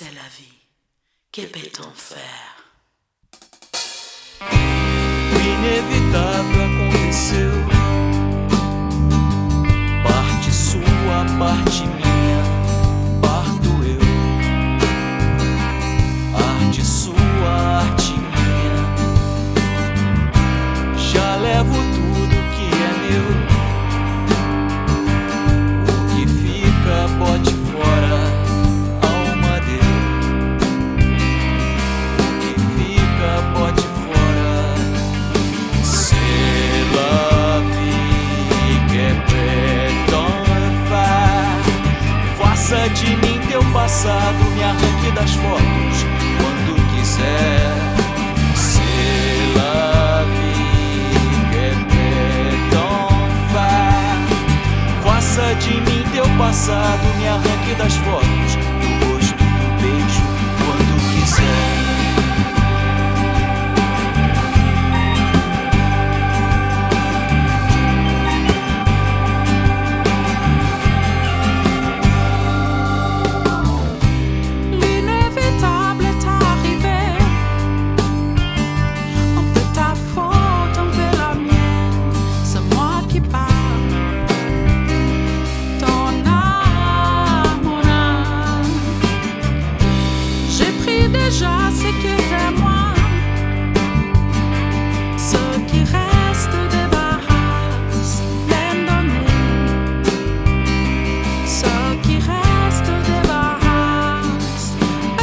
C'est la vie, que peut-on faire? O inevitável aconteceu. Parte sua, parte minha, parto eu. Arte sua, arte minha. Já levo tudo que é meu. O que fica, bote fora, alma deu. O que fica, bote fora. C'est la vie que peut-on faire? Faça de mim teu passado, me arranque das fotos quando quiser. C'est la vie que peut-on faire? Faça de mim teu passado, me arranque das fotos, do gosto do beijo quando quiser. Déjà ce qui est vers moi, ce qui reste débarrasse, l'aime donner. Ce qui reste débarrasse.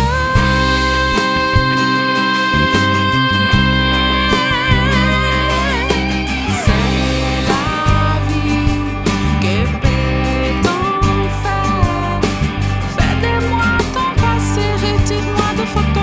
C'est la vie, que peut-on faire? Fais de moi ton passé, retire-moi de photos.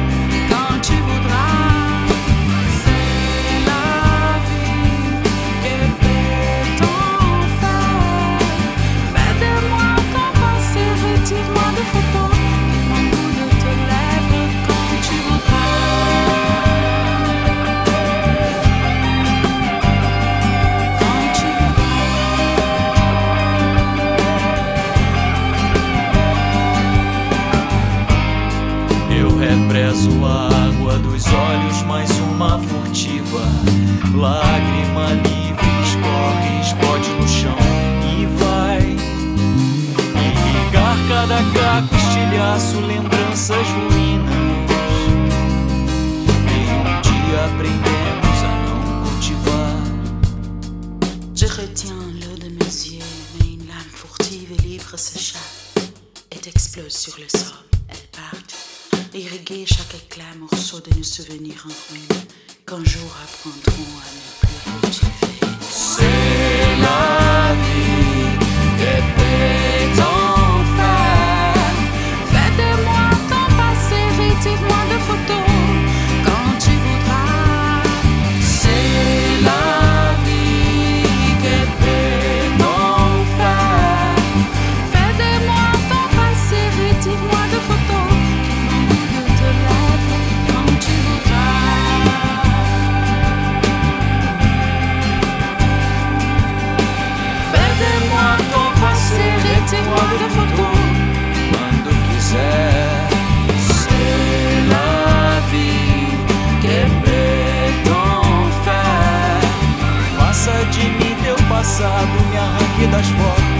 Represo a água dos olhos, mais uma furtiva lágrima livre escorre, explode no chão e vai irrigar cada caco, estilhaço, lembranças ruínas. E um dia aprendemos a não cultivar. Je retiens l'eau de mes yeux, mais une lame furtive et libre s'échappe et explose sur le sol. Elle part. Irriguer chaque éclat, morceau de nos souvenirs en ruine, qu'un jour apprendront à ne plus cultiver. C'est la vie, que peut-on faire? Fais de moi ton passé, retire-moi de photos quand tu voudras. C'est la vie, que peut-on faire? Fais de moi ton passé, retire-moi de photos. Retire-moi de photos quando quiser. C'est la vie, que peut-on faire? Faça de mim teu passado, me arranque das fotos